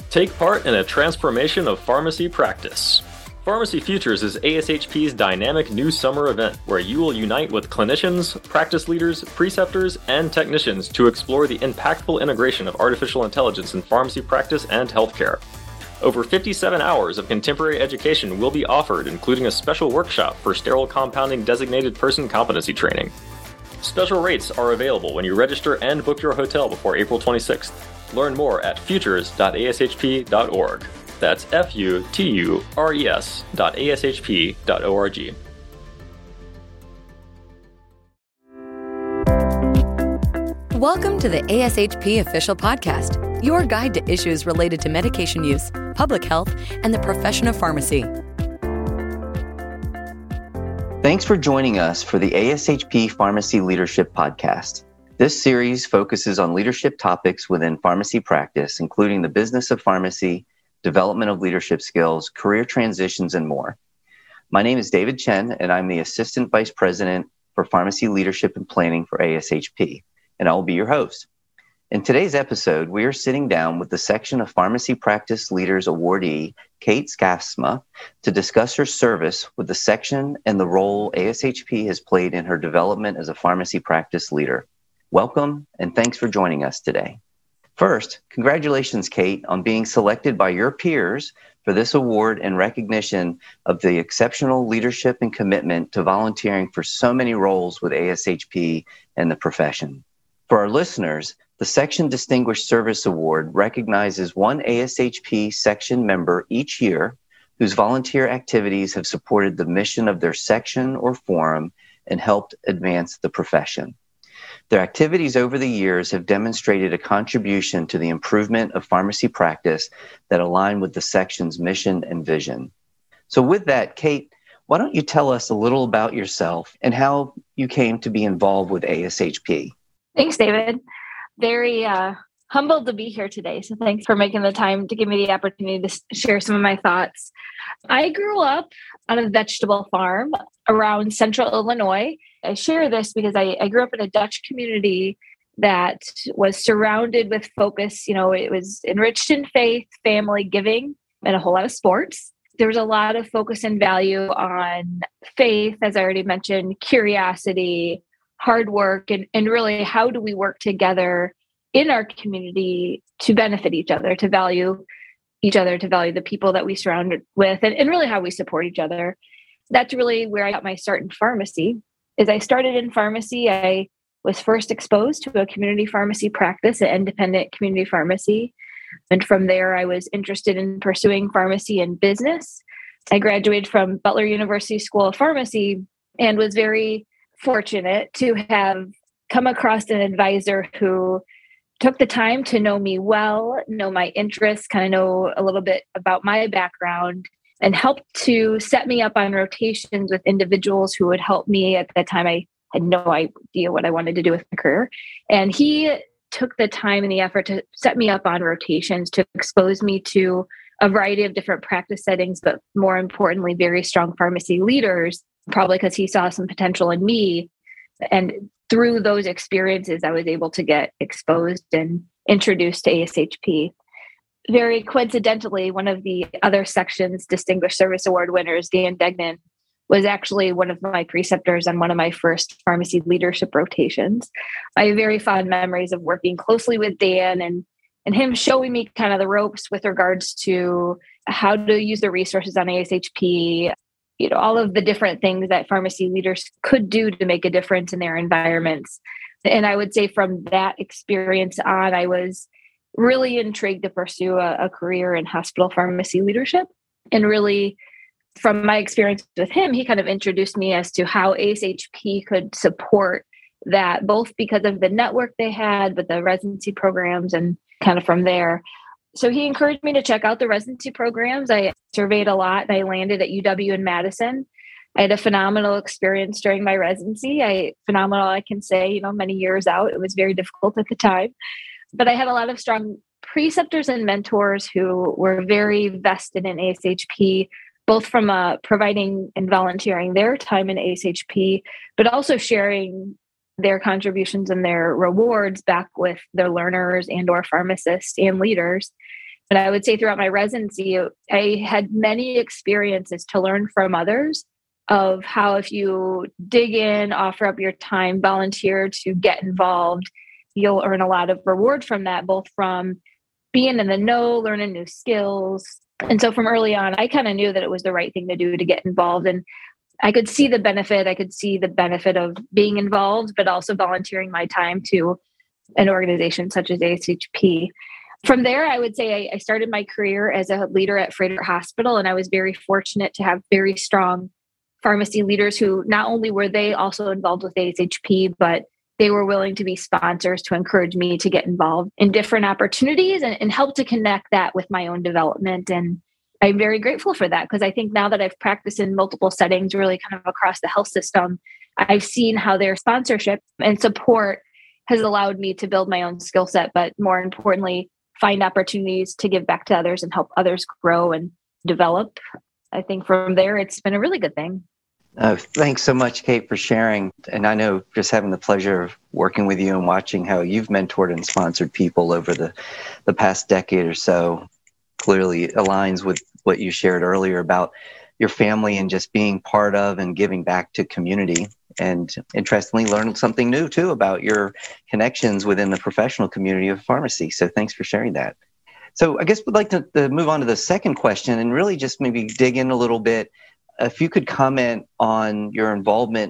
Take part in a transformation of pharmacy practice. Pharmacy Futures is ASHP's dynamic new summer event where you will unite with clinicians, practice leaders, preceptors, and technicians to explore the impactful integration of artificial intelligence in pharmacy practice and healthcare. Over 57 hours of contemporary education will be offered, including a special workshop for sterile compounding designated person competency training. Special rates are available when you register and book your hotel before April 26th. Learn more at futures.ashp.org. That's futures.ashp.org. Welcome to the ASHP Official Podcast, your guide to issues related to medication use, public health, and the profession of pharmacy. Thanks for joining us for the ASHP Pharmacy Leadership Podcast. This series focuses on leadership topics within pharmacy practice, including the business of pharmacy, development of leadership skills, career transitions, and more. My name is David Chen, and I'm the Assistant Vice President for Pharmacy Leadership and Planning for ASHP, and I will be your host. In today's episode, we are sitting down with the Section of Pharmacy Practice Leaders awardee, Kate Skaafsma, to discuss her service with the section and the role ASHP has played in her development as a pharmacy practice leader. Welcome, and thanks for joining us today. First, congratulations, Kate, on being selected by your peers for this award in recognition of the exceptional leadership and commitment to volunteering for so many roles with ASHP and the profession. For our listeners, the Section Distinguished Service Award recognizes one ASHP section member each year whose volunteer activities have supported the mission of their section or forum and helped advance the profession. Their activities over the years have demonstrated a contribution to the improvement of pharmacy practice that align with the section's mission and vision. So with that, Kate, why don't you tell us a little about yourself and how you came to be involved with ASHP? Thanks, David. Very humbled to be here today. So thanks for making the time to give me the opportunity to share some of my thoughts. I grew up on a vegetable farm around central Illinois. I share this because I grew up in a Dutch community that was surrounded with focus. It was enriched in faith, family, giving, and a whole lot of sports. There was a lot of focus and value on faith, as I already mentioned, curiosity, hard work, and really how do we work together in our community to benefit each other, to value each other, to value the people that we surround with, and really how we support each other. That's really where I got my start in pharmacy. As I started in pharmacy, I was first exposed to a community pharmacy practice, an independent community pharmacy. And from there, I was interested in pursuing pharmacy and business. I graduated from Butler University School of Pharmacy and was very fortunate to have come across an advisor who took the time to know me well, know my interests, kind of know a little bit about my background, and helped to set me up on rotations with individuals who would help me. At that time, I had no idea what I wanted to do with my career. And he took the time and the effort to set me up on rotations to expose me to a variety of different practice settings, but more importantly, very strong pharmacy leaders, probably because he saw some potential in me. And through those experiences, I was able to get exposed and introduced to ASHP. Very coincidentally, one of the other section's Distinguished Service Award winners, Dan Degnan, was actually one of my preceptors on one of my first pharmacy leadership rotations. I have very fond memories of working closely with Dan and him showing me kind of the ropes with regards to how to use the resources on ASHP, all of the different things that pharmacy leaders could do to make a difference in their environments. And I would say from that experience on, I was really intrigued to pursue a career in hospital pharmacy leadership. And really, from my experience with him, he kind of introduced me as to how ASHP could support that, both because of the network they had, but the residency programs, and kind of from there. So he encouraged me to check out the residency programs. I surveyed a lot, and I landed at UW in Madison. I had a phenomenal experience during my residency. Phenomenal, I can say, many years out. It was very difficult at the time. But I had a lot of strong preceptors and mentors who were very vested in ASHP, both from providing and volunteering their time in ASHP, but also sharing their contributions and their rewards back with their learners and or pharmacists and leaders. And I would say throughout my residency, I had many experiences to learn from others of how if you dig in, offer up your time, volunteer to get involved, you'll earn a lot of reward from that, both from being in the know, learning new skills. And so from early on, I kind of knew that it was the right thing to do to get involved. And I could see the benefit. I could see the benefit of being involved, but also volunteering my time to an organization such as ASHP. From there, I would say I started my career as a leader at Froedtert Hospital, and I was very fortunate to have very strong pharmacy leaders who not only were they also involved with ASHP, but they were willing to be sponsors to encourage me to get involved in different opportunities and help to connect that with my own development. And I'm very grateful for that because I think now that I've practiced in multiple settings, really kind of across the health system, I've seen how their sponsorship and support has allowed me to build my own skill set, but more importantly, find opportunities to give back to others and help others grow and develop. I think from there, it's been a really good thing. Thanks so much, Kate, for sharing. And I know just having the pleasure of working with you and watching how you've mentored and sponsored people over the past decade or so clearly aligns with what you shared earlier about your family and just being part of and giving back to community. And interestingly, learned something new, too, about your connections within the professional community of pharmacy. So thanks for sharing that. So I guess we'd like to move on to the second question and really just maybe dig in a little bit. If you could comment on your involvement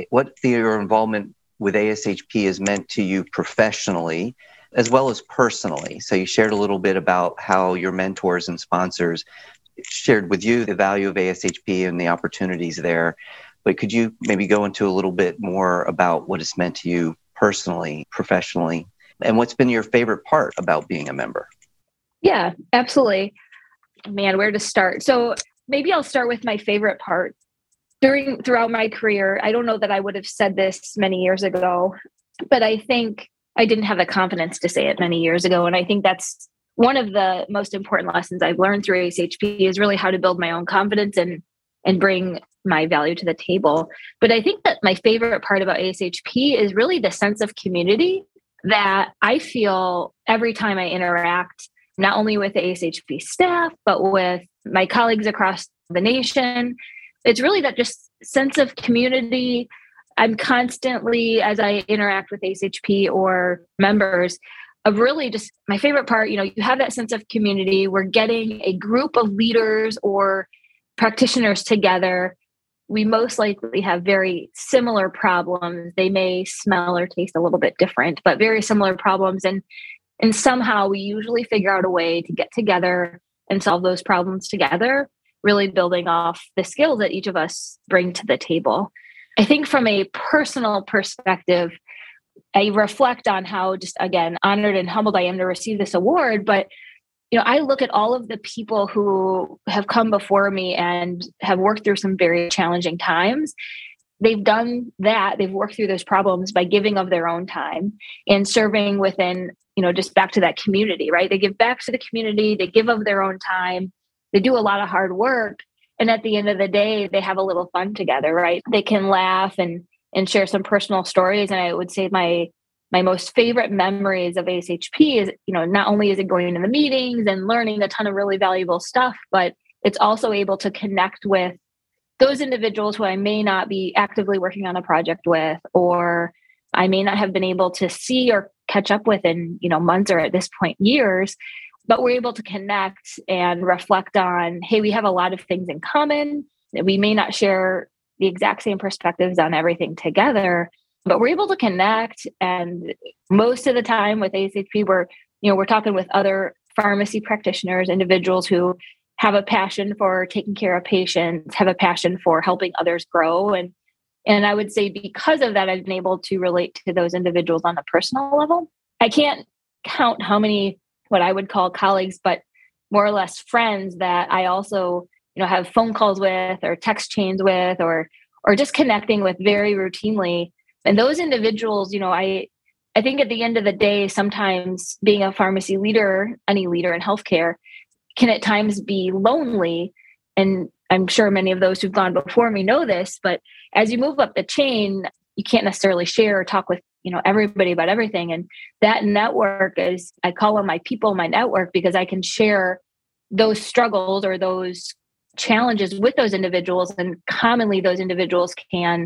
your involvement with ASHP has meant to you professionally, as well as personally. So you shared a little bit about how your mentors and sponsors shared with you the value of ASHP and the opportunities there. But could you maybe go into a little bit more about what it's meant to you personally, professionally, and what's been your favorite part about being a member? Yeah, absolutely. Man, where to start? So maybe I'll start with my favorite part. Throughout my career, I don't know that I would have said this many years ago, but I think I didn't have the confidence to say it many years ago. And I think that's one of the most important lessons I've learned through ASHP is really how to build my own confidence and bring my value to the table. But I think that my favorite part about ASHP is really the sense of community that I feel every time I interact, not only with the ASHP staff, but with my colleagues across the nation. It's really that just sense of community. I'm constantly, as I interact with ASHP or members, of really just my favorite part, you have that sense of community. We're getting a group of leaders or practitioners together. We most likely have very similar problems. They may smell or taste a little bit different, but very similar problems. And somehow we usually figure out a way to get together and solve those problems together, really building off the skills that each of us bring to the table. I think from a personal perspective, I reflect on how just, again, honored and humbled I am to receive this award. But, I look at all of the people who have come before me and have worked through some very challenging times. They've done that. They've worked through those problems by giving of their own time and serving within, just back to that community, right? They give back to the community. They give of their own time. They do a lot of hard work. And at the end of the day, they have a little fun together, right? They can laugh and share some personal stories. And I would say my most favorite memories of ASHP is, not only is it going to the meetings and learning a ton of really valuable stuff, but it's also able to connect with those individuals who I may not be actively working on a project with, or I may not have been able to see or catch up with in, months or at this point, years, but we're able to connect and reflect on, hey, we have a lot of things in common. We may not share the exact same perspectives on everything together, but we're able to connect. And most of the time with ASHP, we're talking with other pharmacy practitioners, individuals who have a passion for taking care of patients, have a passion for helping others grow. And I would say because of that, I've been able to relate to those individuals on a personal level. I can't count how many, what I would call colleagues, but more or less friends that I also, have phone calls with or text chains with, or just connecting with very routinely. And those individuals, I think at the end of the day, sometimes being a pharmacy leader, any leader in healthcare, can at times be lonely. And I'm sure many of those who've gone before me know this, but as you move up the chain, you can't necessarily share or talk with everybody about everything. And that network I call them my people, my network, because I can share those struggles or those challenges with those individuals. And commonly those individuals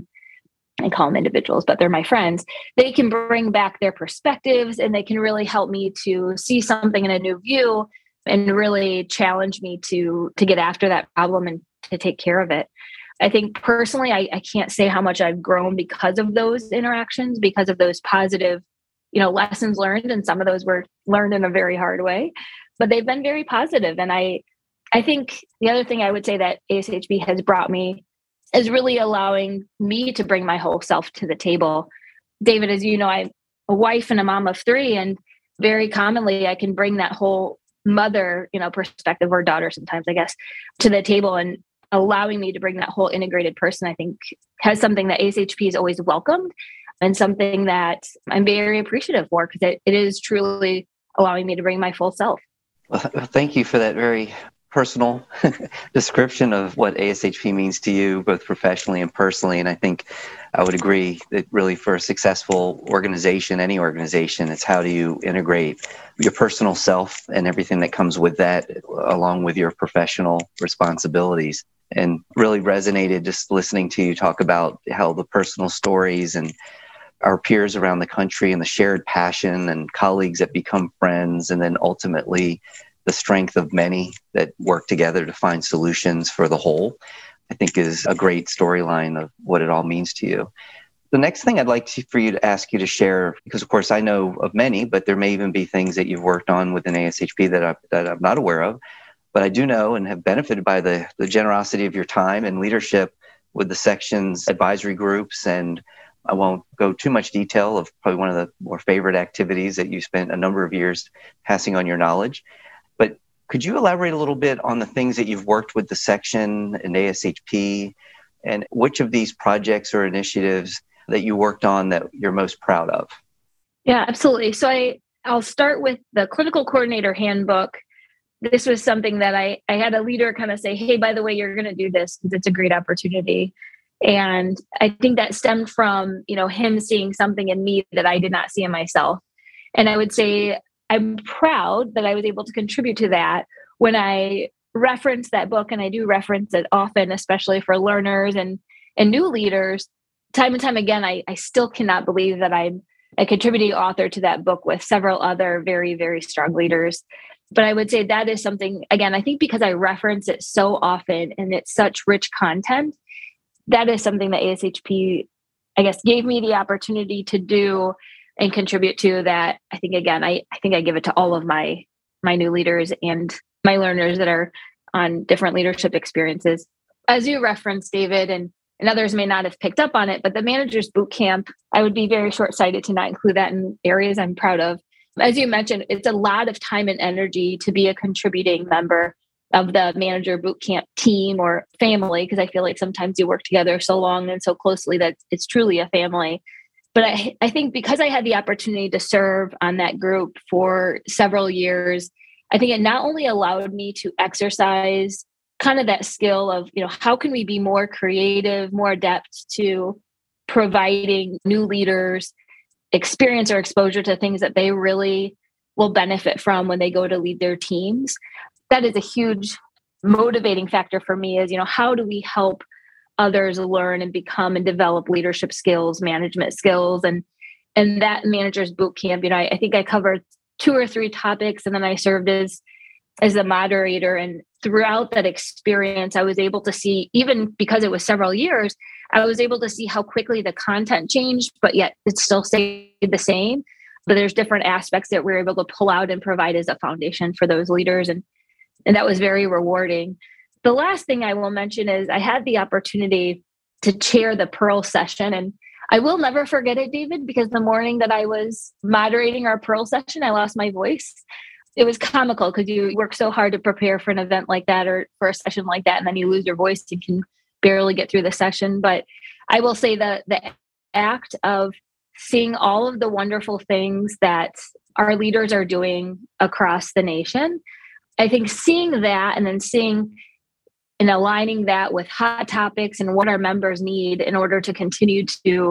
I call them individuals, but they're my friends. They can bring back their perspectives and they can really help me to see something in a new view and really challenge me to get after that problem and to take care of it. I think personally, I can't say how much I've grown because of those interactions, because of those positive, lessons learned. And some of those were learned in a very hard way, but they've been very positive. And I think the other thing I would say that ASHP has brought me is really allowing me to bring my whole self to the table. David, as you know, I'm a wife and a mom of 3, and very commonly I can bring that whole mother, perspective, or daughter sometimes, I guess, to the table. And allowing me to bring that whole integrated person, I think, has something that ASHP has always welcomed and something that I'm very appreciative for, because it is truly allowing me to bring my full self. Well, thank you for that very personal description of what ASHP means to you, both professionally and personally. And I think I would agree that really for a successful organization, any organization, it's how do you integrate your personal self and everything that comes with that, along with your professional responsibilities. And really resonated just listening to you talk about how the personal stories and our peers around the country and the shared passion and colleagues that become friends, and then ultimately the strength of many that work together to find solutions for the whole, I think is a great storyline of what it all means to you. The next thing I'd like for you to ask you to share, because of course I know of many, but there may even be things that you've worked on within ASHP that I'm not aware of, but I do know and have benefited by the generosity of your time and leadership with the section's advisory groups. And I won't go too much detail of probably one of the more favorite activities that you spent a number of years passing on your knowledge. But could you elaborate a little bit on the things that you've worked with the section and ASHP, and which of these projects or initiatives that you worked on that you're most proud of? Yeah, absolutely. So I'll start with the Clinical Coordinator Handbook. This was something that I had a leader kind of say, hey, by the way, you're going to do this because it's a great opportunity. And I think that stemmed from, him seeing something in me that I did not see in myself. And I would say I'm proud that I was able to contribute to that. When I reference that book, and I do reference it often, especially for learners and new leaders, time and time again, I still cannot believe that I'm a contributing author to that book with several other very, very strong leaders. But I would say that is something, again, I think because I reference it so often and it's such rich content, that is something that ASHP, I guess, gave me the opportunity to do and contribute to. That I think, again, I think I give it to all of my new leaders and my learners that are on different leadership experiences. As you referenced, David, and others may not have picked up on it, but the Managers Boot Camp, I would be very short-sighted to not include that in areas I'm proud of. As you mentioned, it's a lot of time and energy to be a contributing member of the Manager Boot Camp team or family, because I feel like sometimes you work together so long and so closely that it's truly a family. But I think because I had the opportunity to serve on that group for several years, I think it not only allowed me to exercise kind of that skill of, how can we be more creative, more adept to providing new leaders experience or exposure to things that they really will benefit from when they go to lead their teams. That is a huge motivating factor for me is, how do we help others learn and become and develop leadership skills, management skills, and that Managers Boot Camp, I think I covered 2 or 3 topics, and then I served as a moderator. And throughout that experience, I was able to see, even because it was several years, I was able to see how quickly the content changed, but yet it still stayed the same. But there's different aspects that we're able to pull out and provide as a foundation for those leaders. And that was very rewarding. The last thing I will mention is I had the opportunity to chair the Pearl session. And I will never forget it, David, because the morning that I was moderating our Pearl session, I lost my voice. It was comical because you work so hard to prepare for an event like that or for a session like that, and then you lose your voice and can barely get through the session. But I will say that the act of seeing all of the wonderful things that our leaders are doing across the nation, I think seeing that and then seeing and aligning that with hot topics and what our members need in order to continue to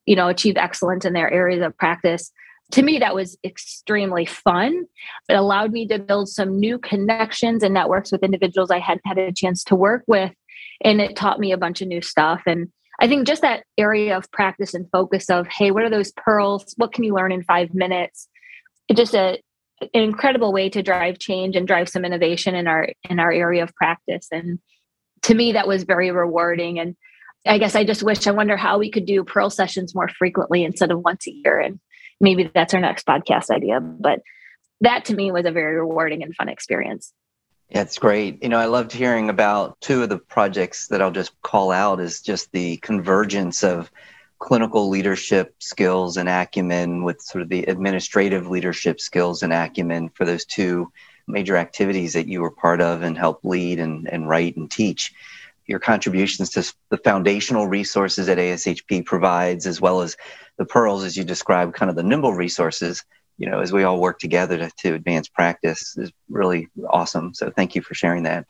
achieve excellence in their areas of practice. To me, that was extremely fun. It allowed me to build some new connections and networks with individuals I hadn't had a chance to work with. And it taught me a bunch of new stuff. And I think just that area of practice and focus of, hey, what are those pearls? What can you learn in 5 minutes? It's just an incredible way to drive change and drive some innovation in our area of practice. And to me, that was very rewarding. And I guess I wonder how we could do Pearl sessions more frequently instead of once a year. And maybe that's our next podcast idea. But that to me was a very rewarding and fun experience. Yeah, it's great. I loved hearing about 2 of the projects that I'll just call out is just the convergence of clinical leadership skills and acumen with sort of the administrative leadership skills and acumen for those 2 major activities that you were part of and helped lead and write and teach. Your contributions to the foundational resources that ASHP provides, as well as the pearls, as you described, kind of the nimble resources, as we all work together to advance practice is really awesome. So thank you for sharing that.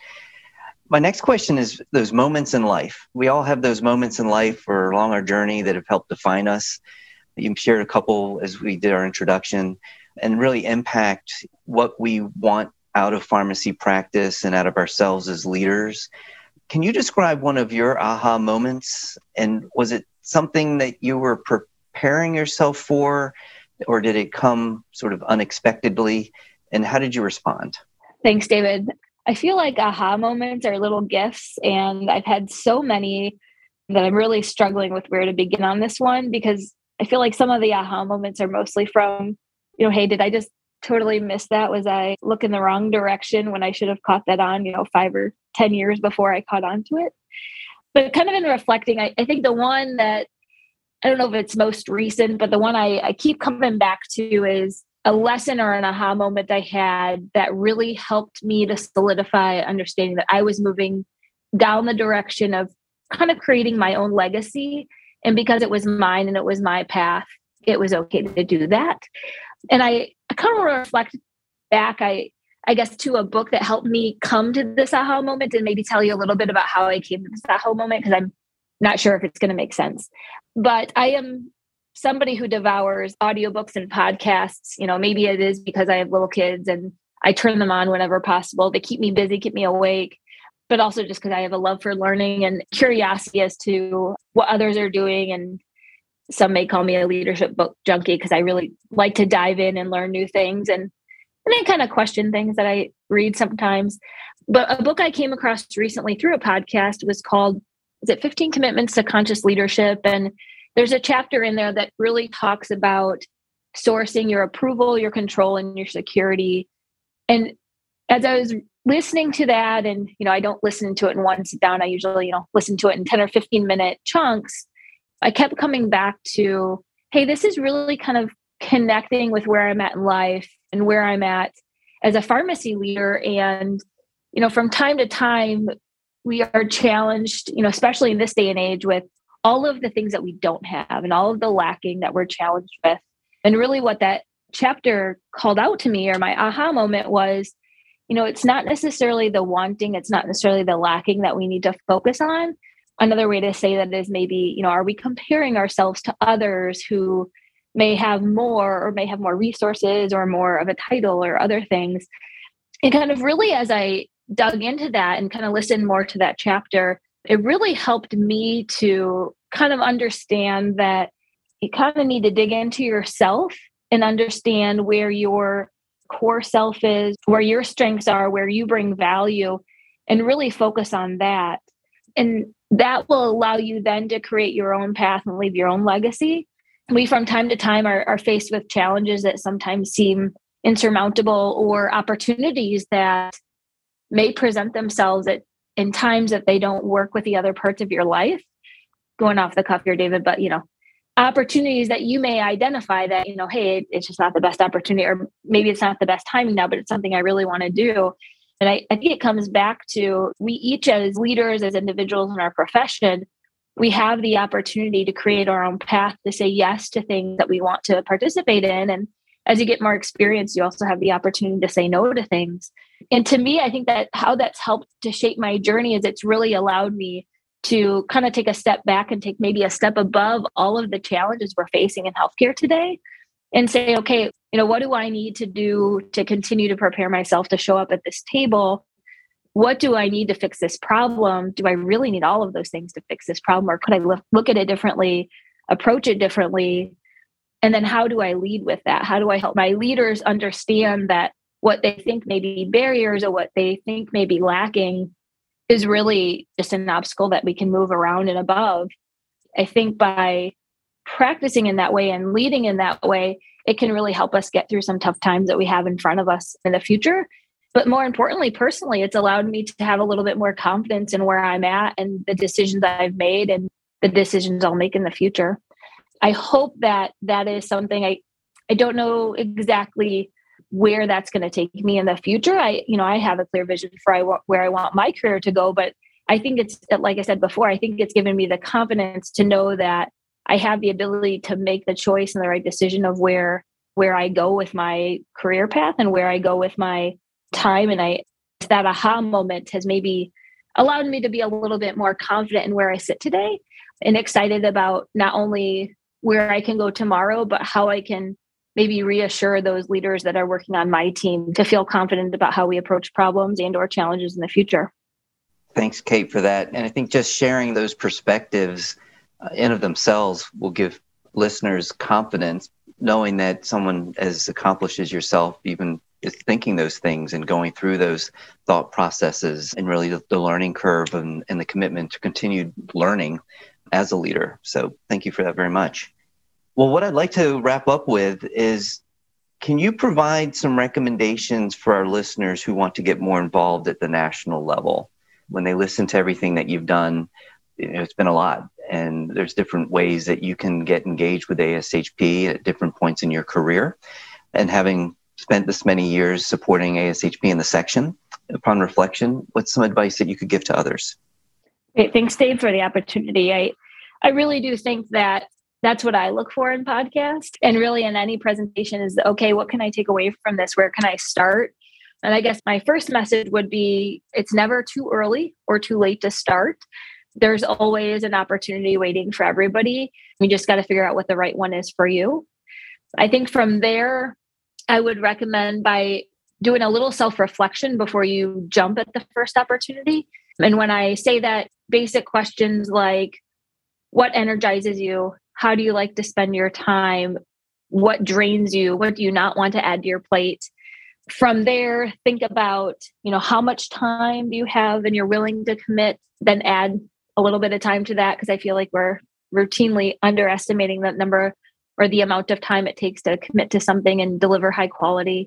My next question is those moments in life. We all have those moments in life or along our journey that have helped define us. You shared a couple as we did our introduction and really impact what we want out of pharmacy practice and out of ourselves as leaders. Can you describe one of your aha moments? And was it something that you were preparing yourself for, or did it come sort of unexpectedly? And how did you respond? Thanks, David. I feel like aha moments are little gifts, and I've had so many that I'm really struggling with where to begin on this one, because I feel like some of the aha moments are mostly from, hey, did I just totally miss that? Was I looking the wrong direction when I should have caught that on, 5 or 10 years before I caught on to it? But kind of in reflecting, I think the one that, I don't know if it's most recent, but the one I keep coming back to is a lesson or an aha moment I had that really helped me to solidify understanding that I was moving down the direction of kind of creating my own legacy. And because it was mine and it was my path, it was okay to do that. And I kind of reflect back, I guess, to a book that helped me come to this aha moment, and maybe tell you a little bit about how I came to this aha moment, because I'm not sure if it's going to make sense. But I am somebody who devours audiobooks and podcasts. Maybe it is because I have little kids and I turn them on whenever possible. They keep me busy, keep me awake, but also just because I have a love for learning and curiosity as to what others are doing. And some may call me a leadership book junkie because I really like to dive in and learn new things and then kind of question things that I read sometimes. But a book I came across recently through a podcast was called, 15 Commitments to Conscious Leadership? And there's a chapter in there that really talks about sourcing your approval, your control, and your security. And as I was listening to that, and, I don't listen to it in one sit down, I usually, listen to it in 10 or 15 minute chunks. I kept coming back to, hey, this is really kind of connecting with where I'm at in life and where I'm at as a pharmacy leader. And, from time to time, we are challenged, especially in this day and age, with all of the things that we don't have and all of the lacking that we're challenged with. And really what that chapter called out to me, or my aha moment, was, it's not necessarily the wanting, it's not necessarily the lacking that we need to focus on. Another way to say that is maybe, are we comparing ourselves to others who may have more or may have more resources or more of a title or other things? And kind of really, as I dug into that and kind of listened more to that chapter, it really helped me to kind of understand that you kind of need to dig into yourself and understand where your core self is, where your strengths are, where you bring value, and really focus on that. And that will allow you then to create your own path and leave your own legacy. We, from time to time, are faced with challenges that sometimes seem insurmountable, or opportunities that may present themselves in times that they don't work with the other parts of your life. Going off the cuff here, David, but, opportunities that you may identify that, hey, it's just not the best opportunity, or maybe it's not the best timing now, but it's something I really want to do. And I think it comes back to, we each as leaders, as individuals in our profession, we have the opportunity to create our own path, to say yes to things that we want to participate in. And as you get more experience, you also have the opportunity to say no to things. And to me, I think that how that's helped to shape my journey is it's really allowed me to kind of take a step back and take maybe a step above all of the challenges we're facing in healthcare today and say, okay, what do I need to do to continue to prepare myself to show up at this table? What do I need to fix this problem? Do I really need all of those things to fix this problem? Or could I look at it differently, approach it differently? And then how do I lead with that? How do I help my leaders understand that what they think may be barriers or what they think may be lacking is really just an obstacle that we can move around and above? I think by practicing in that way and leading in that way, it can really help us get through some tough times that we have in front of us in the future. But more importantly, personally, it's allowed me to have a little bit more confidence in where I'm at and the decisions I've made and the decisions I'll make in the future. I hope that is something I don't know exactly where that's going to take me in the future. I have a clear vision for where I want my career to go, but I think it's, like I said before, I think it's given me the confidence to know that I have the ability to make the choice and the right decision of where I go with my career path and where I go with my time. And that aha moment has maybe allowed me to be a little bit more confident in where I sit today and excited about not only where I can go tomorrow, but how I can maybe reassure those leaders that are working on my team to feel confident about how we approach problems and or challenges in the future. Thanks, Kate, for that. And I think just sharing those perspectives in of themselves will give listeners confidence, knowing that someone as accomplished as yourself even is thinking those things and going through those thought processes and really the learning curve and the commitment to continued learning as a leader. So thank you for that very much. Well, what I'd like to wrap up with is, can you provide some recommendations for our listeners who want to get more involved at the national level? When they listen to everything that you've done, it's been a lot, and there's different ways that you can get engaged with ASHP at different points in your career. And having spent this many years supporting ASHP in the section, upon reflection, what's some advice that you could give to others? Great. Thanks, Dave, for the opportunity. I really do think that that's what I look for in podcasts and really in any presentation is, okay, what can I take away from this? Where can I start? And I guess my first message would be, it's never too early or too late to start. There's always an opportunity waiting for everybody. You just got to figure out what the right one is for you. I think from there, I would recommend by doing a little self-reflection before you jump at the first opportunity. And when I say that, basic questions like, what energizes you? How do you like to spend your time? What drains you? What do you not want to add to your plate? From there, think about, how much time do you have and you're willing to commit, then add a little bit of time to that, because I feel like we're routinely underestimating that number or the amount of time it takes to commit to something and deliver high quality.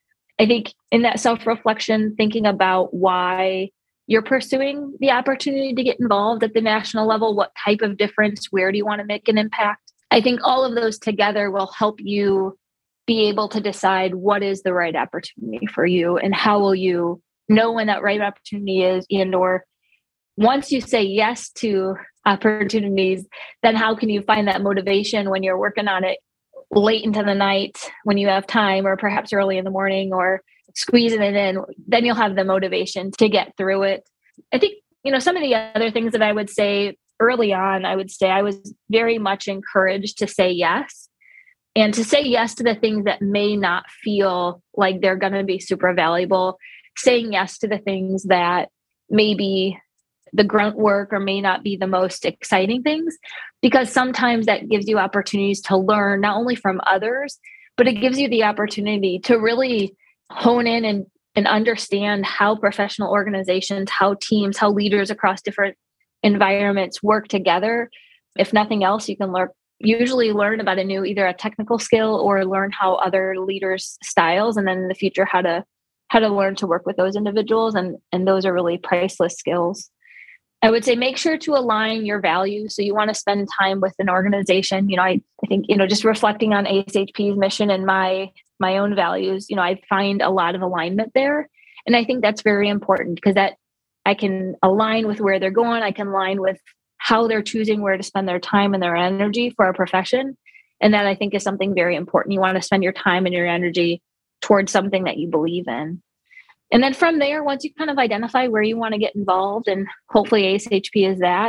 I think in that self-reflection, thinking about why you're pursuing the opportunity to get involved at the national level, what type of difference, where do you want to make an impact? I think all of those together will help you be able to decide what is the right opportunity for you and how will you know when that right opportunity is, or once you say yes to opportunities, then how can you find that motivation when you're working on it late into the night when you have time, or perhaps early in the morning, or squeezing it in? Then you'll have the motivation to get through it. I think, some of the other things that I would say early on, I was very much encouraged to say yes, and to say yes to the things that may not feel like they're going to be super valuable, saying yes to the things that maybe the grunt work or may not be the most exciting things, because sometimes that gives you opportunities to learn not only from others, but it gives you the opportunity to really hone in and understand how professional organizations, how teams, how leaders across different environments work together. If nothing else, you can usually learn about either a technical skill or learn how other leaders' styles, and then in the future, how to learn to work with those individuals. And those are really priceless skills. I would say make sure to align your values. So you want to spend time with an organization. I think, just reflecting on ASHP's mission and my own values, I find a lot of alignment there. And I think that's very important because that I can align with where they're going. I can align with how they're choosing where to spend their time and their energy for our profession. And that I think is something very important. You want to spend your time and your energy towards something that you believe in. And then from there, once you kind of identify where you want to get involved, and hopefully ASHP is that,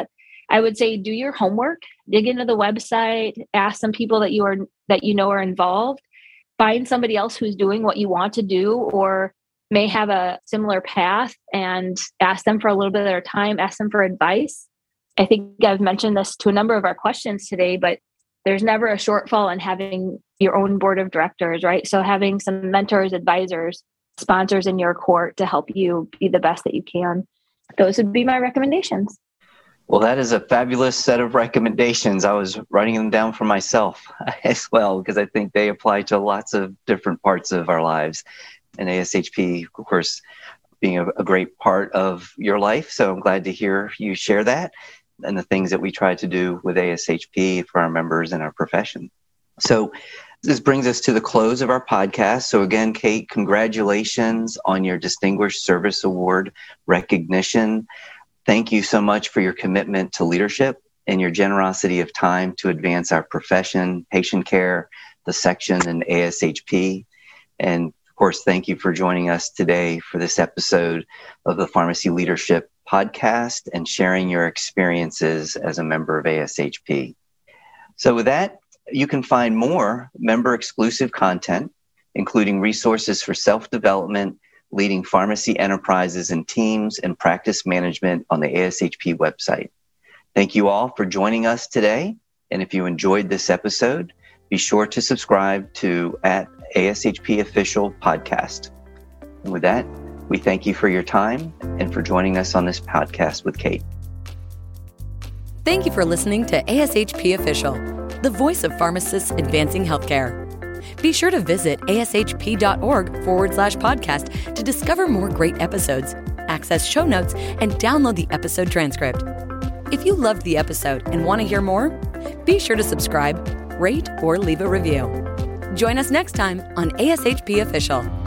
I would say do your homework, dig into the website, ask some people that you know are involved, find somebody else who's doing what you want to do or may have a similar path and ask them for a little bit of their time, ask them for advice. I think I've mentioned this to a number of our questions today, but there's never a shortfall in having your own board of directors, right? So having some mentors, advisors, sponsors in your court to help you be the best that you can. Those would be my recommendations. Well, that is a fabulous set of recommendations. I was writing them down for myself as well, because I think they apply to lots of different parts of our lives. And ASHP, of course, being a great part of your life. So I'm glad to hear you share that and the things that we try to do with ASHP for our members and our profession. So this brings us to the close of our podcast. So again, Kate, congratulations on your Distinguished Service Award recognition. Thank you so much for your commitment to leadership and your generosity of time to advance our profession, patient care, the section, and ASHP. And of course, thank you for joining us today for this episode of the Pharmacy Leadership Podcast and sharing your experiences as a member of ASHP. So with that, you can find more member-exclusive content, including resources for self-development, leading pharmacy enterprises and teams, and practice management on the ASHP website. Thank you all for joining us today. And if you enjoyed this episode, be sure to subscribe to @ASHP Official Podcast. And with that, we thank you for your time and for joining us on this podcast with Kate. Thank you for listening to ASHP Official, the voice of pharmacists advancing healthcare. Be sure to visit ashp.org/podcast to discover more great episodes, access show notes, and download the episode transcript. If you loved the episode and want to hear more, be sure to subscribe, rate, or leave a review. Join us next time on ASHP Official.